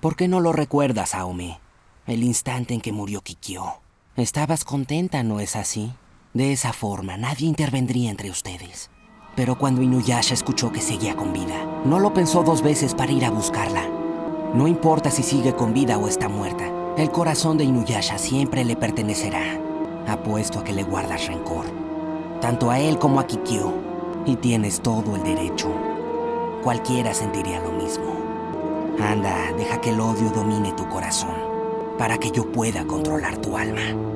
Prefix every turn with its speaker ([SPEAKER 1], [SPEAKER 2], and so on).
[SPEAKER 1] ¿Por qué no lo recuerdas, Aome? El instante en que murió Kikyo. Estabas contenta, ¿no es así? De esa forma, nadie intervendría entre ustedes. Pero cuando Inuyasha escuchó que seguía con vida, no lo pensó dos veces para ir a buscarla. No importa si sigue con vida o está muerta, el corazón de Inuyasha siempre le pertenecerá. Apuesto a que le guardas rencor, tanto a él como a Kikyo. Y tienes todo el derecho. Cualquiera sentiría lo mismo. Anda, deja que el odio domine tu corazón, para que yo pueda controlar tu alma.